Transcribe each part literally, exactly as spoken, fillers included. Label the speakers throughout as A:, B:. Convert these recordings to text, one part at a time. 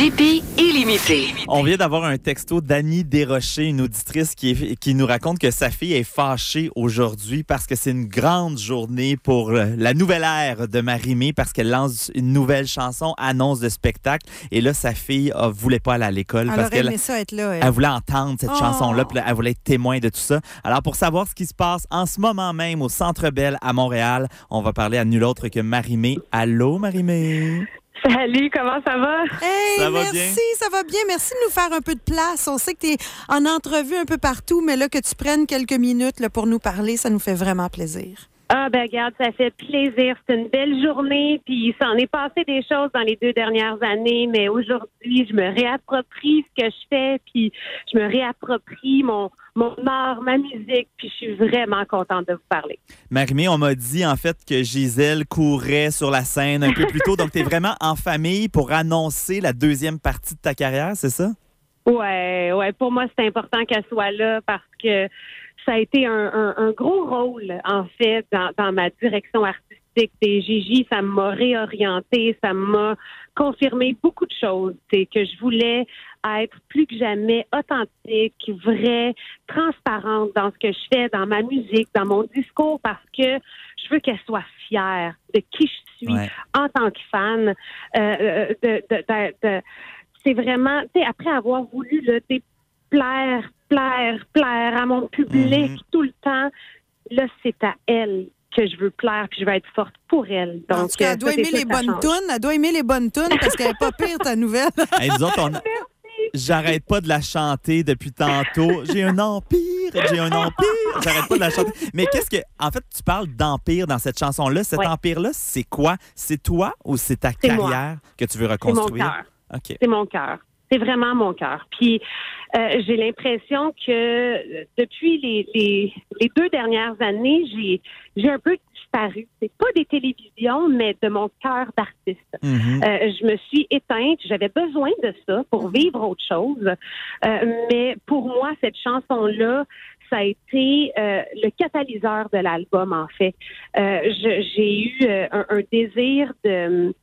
A: J P illimité.
B: On vient d'avoir un texto d'Annie Desrochers, une auditrice qui, est, qui nous raconte que sa fille est fâchée aujourd'hui parce que c'est une grande journée pour la nouvelle ère de Marie-Mé parce qu'elle lance une nouvelle chanson, annonce de spectacle. Et là, sa fille ne voulait pas aller à l'école
C: Elle
B: parce
C: aurait
B: qu'elle
C: aimé ça être là, elle.
B: elle voulait entendre cette
C: Oh.
B: chanson-là, puis elle voulait être témoin de tout ça. Alors, pour savoir ce qui se passe en ce moment même au Centre Bell à Montréal, on va parler à nul autre que Marie-Mé. Allô, Marie-Mé?
D: Salut, comment ça va?
C: Hey,
B: Ça va
C: merci,
B: bien?
C: ça va bien. Merci de nous faire un peu de place. On sait que tu es en entrevue un peu partout, mais là, que tu prennes quelques minutes là, pour nous parler, ça nous fait vraiment plaisir.
D: Ah, ben regarde, ça fait plaisir. C'est une belle journée, puis il s'en est passé des choses dans les deux dernières années, mais aujourd'hui, je me réapproprie ce que je fais, puis je me réapproprie mon, mon art, ma musique, puis je suis vraiment contente de vous parler.
B: Marie-Mé, on m'a dit en fait que Gisèle courait sur la scène un peu plus tôt, donc tu es vraiment en famille pour annoncer la deuxième partie de ta carrière, c'est ça?
D: Ouais, ouais, pour moi, c'est important qu'elle soit là parce que ça a été un, un, un gros rôle, en fait, dans, dans ma direction artistique des Gigi. Ça m'a réorientée, ça m'a confirmé beaucoup de choses. C'est que je voulais être plus que jamais authentique, vraie, transparente dans ce que je fais, dans ma musique, dans mon discours, parce que je veux qu'elle soit fière de qui je suis
B: Ouais.
D: en tant que fan. Euh, de, de, de, de, c'est vraiment, tu sais, après avoir voulu là, t'sais, plaire, plaire, plaire à mon public
B: Mhm.
D: tout le temps, là, c'est à elle que je veux plaire, puis je veux être forte pour elle. Donc,
C: En tout cas, elle doit
D: ça, c'est
C: aimer
D: sûr
C: les
D: que ça
C: bonnes
D: change.
C: tunes. Elle doit aimer les bonnes tunes parce qu'elle n'est pas pire, ta nouvelle.
B: Hey, nous autres, on... J'arrête pas de la chanter depuis tantôt. J'ai un empire, j'ai un empire. J'arrête pas de la chanter. Mais qu'est-ce que... En fait, tu parles d'empire dans cette chanson-là. Cet
D: Ouais.
B: empire-là, c'est quoi? C'est toi ou c'est ta
D: C'est moi.
B: carrière que tu veux
D: C'est mon
B: reconstruire?
D: cœur.
B: OK.
D: C'est mon cœur. C'est vraiment mon cœur. Puis euh, j'ai l'impression que euh, depuis les, les, les deux dernières années, j'ai j'ai un peu disparu. C'est pas des télévisions, mais de mon cœur d'artiste.
B: Mhm.
D: Euh, je me suis éteinte. J'avais besoin de ça pour vivre autre chose. Euh, mais pour moi, cette chanson-là, ça a été euh, le catalyseur de l'album, en fait. Euh, je- j'ai eu euh, un, un désir de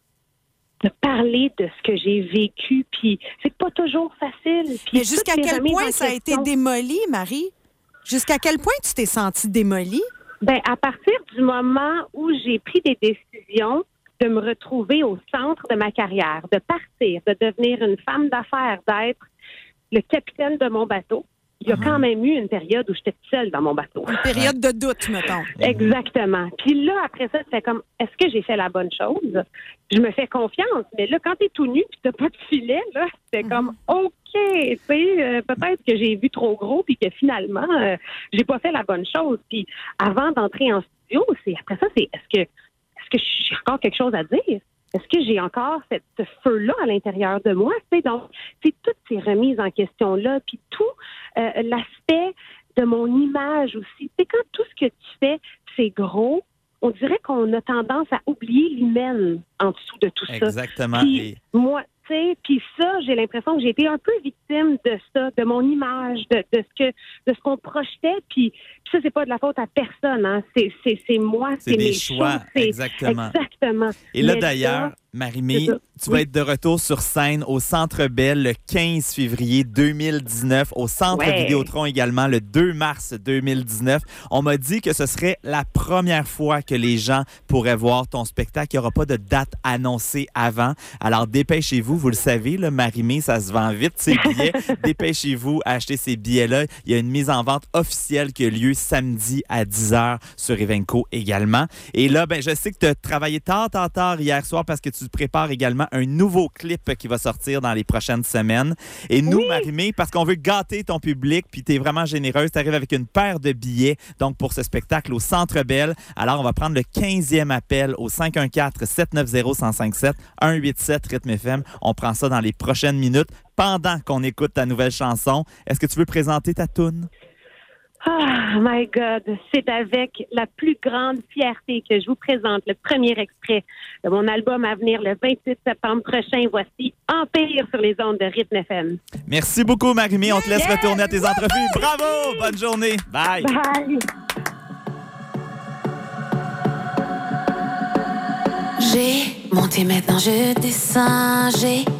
D: de parler de ce que j'ai vécu, puis c'est pas toujours facile. Puis
C: Mais jusqu'à
D: toutes les
C: quel
D: remises
C: point
D: en
C: ça a été
D: question-
C: démoli, Marie? Jusqu'à quel point tu t'es sentie démolie?
D: Ben, à partir du moment où j'ai pris des décisions de me retrouver au centre de ma carrière, de partir, de devenir une femme d'affaires, d'être le capitaine de mon bateau, il y a quand même eu une période où j'étais seule dans mon bateau.
C: Une période de doute, mettons.
D: Exactement. Puis là, après ça, c'est comme, est-ce que j'ai fait la bonne chose? Je me fais confiance. Mais là, quand t'es tout nu puis t'as pas de filet, là, c'est comme, OK, tu sais, euh, peut-être que j'ai vu trop gros puis que finalement, euh, j'ai pas fait la bonne chose. Puis avant d'entrer en studio, c'est après ça, c'est est-ce que, est-ce que j'ai encore quelque chose à dire? Est-ce que j'ai encore cette, ce feu-là à l'intérieur de moi? Tu sais, donc, c'est toutes ces remises en question-là, puis tout euh, l'aspect de mon image aussi. C'est quand tout ce que tu fais, c'est gros, on dirait qu'on a tendance à oublier l'humaine en dessous de tout ça.
B: Exactement.
D: Puis
B: Et-
D: moi, tu sais, puis ça, j'ai l'impression que j'ai été un peu victime de ça, de mon image, de, de ce que, de ce qu'on projetait. Puis, puis ça, c'est pas de la faute à personne, hein. C'est, c'est, c'est moi,
B: C'est
D: c'est,
B: des
D: mes
B: choix,
D: choses, c'est-
B: exactement.
D: Exactement.
B: Et là,
D: Mais
B: d'ailleurs,
D: ça,
B: Marie-Mé,
D: c'est ça.
B: tu vas être de retour sur scène au Centre Bell le quinze février deux mille dix-neuf, au Centre
D: Ouais.
B: Vidéotron également le deux mars deux mille dix-neuf. On m'a dit que ce serait la première fois que les gens pourraient voir ton spectacle. Il n'y aura pas de date annoncée avant. Alors, dépêchez-vous. Vous le savez, là, Marie-Mé, ça se vend vite, ces billets. Dépêchez-vous à acheter ces billets-là. Il y a une mise en vente officielle qui a lieu samedi à dix heures sur Evenco également. Et là, ben, je sais que tu as travaillé tard, tard, tard hier soir parce que tu prépares également un nouveau clip qui va sortir dans les prochaines semaines. Et nous,
D: Oui.
B: Marie-Mé, parce qu'on veut gâter ton public, puis tu es vraiment généreuse, tu arrives avec une paire de billets donc pour ce spectacle au Centre Bell. Alors, on va prendre le quinzième appel au cinq un quatre, sept neuf zéro, un zéro cinq sept, un huit sept Rythme F M. On prend ça dans les prochaines minutes pendant qu'on écoute ta nouvelle chanson. Est-ce que tu veux présenter ta toune?
D: Ah, my God, c'est avec la plus grande fierté que je vous présente le premier extrait de mon album à venir le vingt-huit septembre prochain. Voici Empire sur les ondes de Rythme F M.
B: Merci beaucoup, Marie-Mé. On te laisse retourner à tes entrevues. Bravo! Bonne journée. Bye!
D: Bye!
A: J'ai monté, maintenant je descends. J'ai